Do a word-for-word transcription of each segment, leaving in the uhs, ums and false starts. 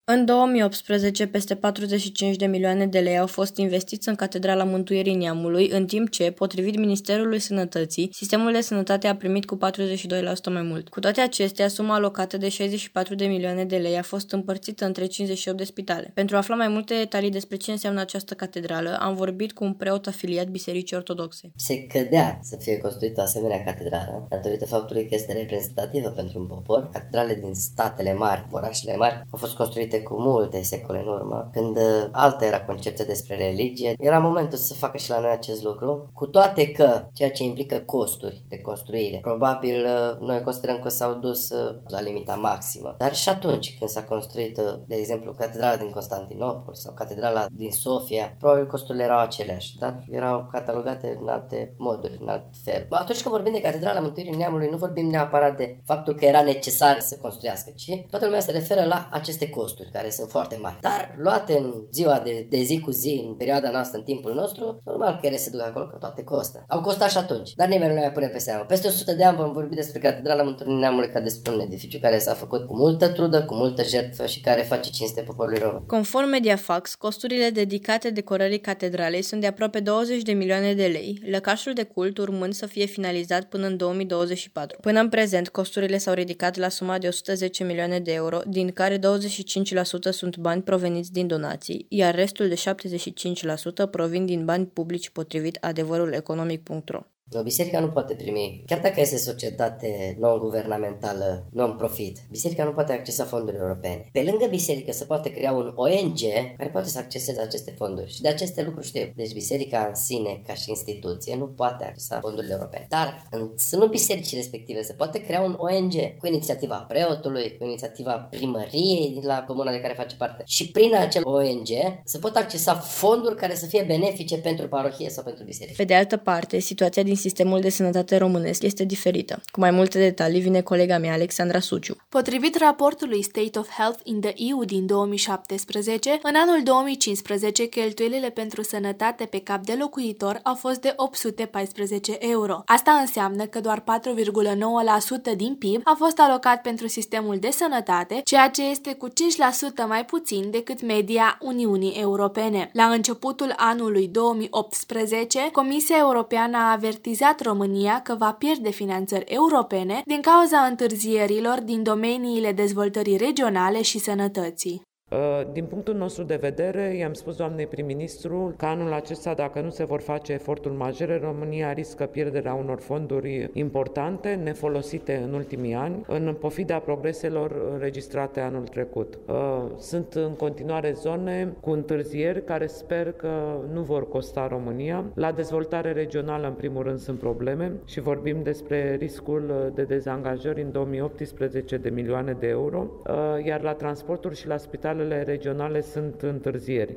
În două mii optsprezece, peste patruzeci și cinci de milioane de lei au fost investiți în Catedrala Mântuirii Neamului, în timp ce, potrivit Ministerului Sănătății, sistemul de sănătate a primit cu patruzeci și doi la sută mai mult. Cu toate acestea, suma alocată de șaizeci și patru de milioane de lei a fost împărțită între cincizeci și opt de spitale. Pentru a afla mai multe detalii despre ce înseamnă această catedrală, am vorbit cu un preot afiliat Bisericii Ortodoxe. Se cădea să fie construită o asemenea catedrală, datorită faptului că este reprezentativă pentru un popor. Catedrale din statele mari, orașele mari, au fost construite cu multe secole în urmă, când alta era concepția despre religie. Era momentul să facă și la noi acest lucru, cu toate că ceea ce implică costuri de construire, probabil noi considerăm că s-au dus la limita maximă. Dar și atunci când s-a construit, de exemplu, catedrala din Constantinopol sau catedrala din Sofia, probabil costurile erau aceleași, dar erau catalogate în alte moduri, în alt fel. Atunci când vorbim de Catedrala Mântuirii Neamului, nu vorbim neapărat de faptul că era necesar să construiască, ci toată lumea se referă la aceste costuri, care sunt foarte mari. Dar luate în ziua de, de zi cu zi, în perioada noastră, în timpul nostru, normal că ele se duc acolo, că toate costă. Au costat și atunci, dar nimeni nu le mai pune pe seamă. Peste o sută de ani vom vorbi despre Catedrala Mântuirii Neamului ca despre un edificiu care s-a făcut cu multă trudă, cu multă jertfă și care face cinste poporului român. Conform Mediafax, costurile dedicate decorării catedralei sunt de aproape douăzeci de milioane de lei, lăcașul de cult urmând să fie finalizat până în două mii douăzeci și patru. Până în prezent, costurile s-au ridicat la suma de o sută zece milioane de euro, din care douăzeci și cinci la sută sunt bani proveniți din donații, iar restul de șaptezeci și cinci la sută provin din bani publici, potrivit adevărul economic punct ro. O biserică nu poate primi, chiar dacă este societate non-guvernamentală, non-profit, biserica nu poate accesa fonduri europene. Pe lângă biserică se poate crea un O N G care poate să acceseze aceste fonduri și de aceste lucruri știu. Deci biserica în sine, ca și instituție, nu poate accesa fondurile europene. Dar în sânul bisericii respective se poate crea un O N G cu inițiativa preotului, cu inițiativa primăriei din la comuna de care face parte. Și prin acel O N G se pot accesa fonduri care să fie benefice pentru parohie sau pentru biserică. Pe de altă parte, situația din sistemul de sănătate românesc este diferită. Cu mai multe detalii vine colega mea, Alexandra Suciu. Potrivit raportului State of Health in the E U din două mii șaptesprezece, în anul două mii cincisprezece cheltuielile pentru sănătate pe cap de locuitor au fost de opt sute paisprezece euro. Asta înseamnă că doar patru virgulă nouă la sută din P I B a fost alocat pentru sistemul de sănătate, ceea ce este cu cinci la sută mai puțin decât media Uniunii Europene. La începutul anului două mii optsprezece, Comisia Europeană a avertizat România că va pierde finanțări europene din cauza întârzierilor din domeniile dezvoltării regionale și sănătății. Din punctul nostru de vedere, i-am spus doamnei prim-ministru că anul acesta, dacă nu se vor face eforturi majore, România riscă pierderea unor fonduri importante, nefolosite în ultimii ani, în pofida progreselor înregistrate anul trecut. Sunt în continuare zone cu întârzieri care sper că nu vor costa România. La dezvoltare regională, în primul rând, sunt probleme și vorbim despre riscul de dezangajări în două mii optsprezece de milioane de euro, iar la transporturi și la spitale regionale sunt întârzieri.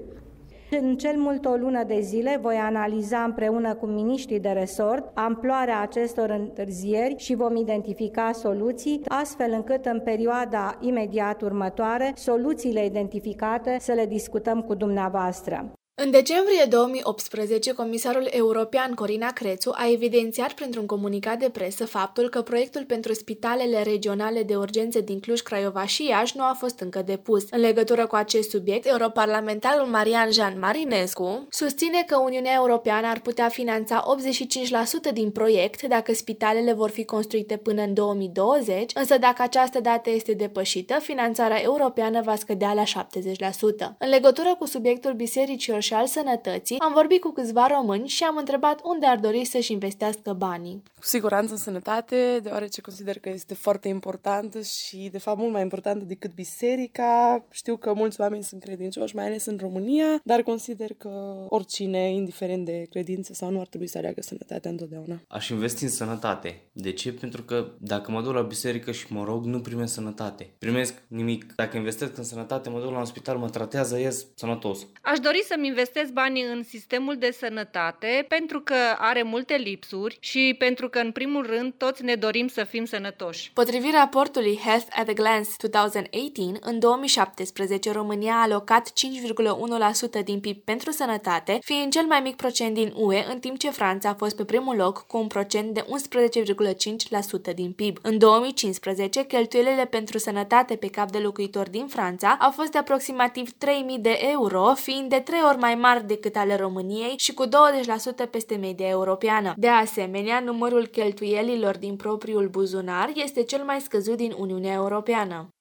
În cel mult o lună de zile voi analiza împreună cu miniștrii de resort amploarea acestor întârzieri și vom identifica soluții, astfel încât în perioada imediat următoare soluțiile identificate să le discutăm cu dumneavoastră. În decembrie două mii optsprezece, comisarul european Corina Crețu a evidențiat printr-un comunicat de presă faptul că proiectul pentru spitalele regionale de urgențe din Cluj, Craiova și Iași nu a fost încă depus. În legătură cu acest subiect, europarlamentarul Marian Jean Marinescu susține că Uniunea Europeană ar putea finanța optzeci și cinci la sută din proiect dacă spitalele vor fi construite până în două mii douăzeci, însă dacă această dată este depășită, finanțarea europeană va scădea la șaptezeci la sută. În legătură cu subiectul bisericilor și al sănătății, am vorbit cu câțiva români și am întrebat unde ar dori să-și investească banii. Cu siguranță în sănătate, deoarece consider că este foarte importantă și, de fapt, mult mai importantă decât biserica. Știu că mulți oameni sunt credincioși, mai ales în România, dar consider că oricine, indiferent de credință sau nu, ar trebui să aleagă sănătatea întotdeauna. Aș investi în sănătate. De ce? Pentru că dacă mă duc la biserică și mă rog, nu primesc sănătate. Primesc nimic. Dacă investesc în sănătate, mă duc la un spital, mă tratează, ies sănătos. Aș dori să-mi investesc banii în sistemul de sănătate pentru că are multe lipsuri și pentru că, în primul rând, toți ne dorim să fim sănătoși. Potrivit raportului Health at a Glance două mii optsprezece, în două mii șaptesprezece România a alocat cinci virgulă unu la sută din P I B pentru sănătate, fiind cel mai mic procent din U E, în timp ce Franța a fost pe primul loc cu un procent de unsprezece virgulă cinci la sută din P I B. În două mii cincisprezece, cheltuielile pentru sănătate pe cap de locuitor din Franța au fost de aproximativ trei mii de euro, fiind de trei ori mai mari decât ale României și cu douăzeci la sută peste media europeană. De asemenea, numărul cheltuielilor din propriul buzunar este cel mai scăzut din Uniunea Europeană.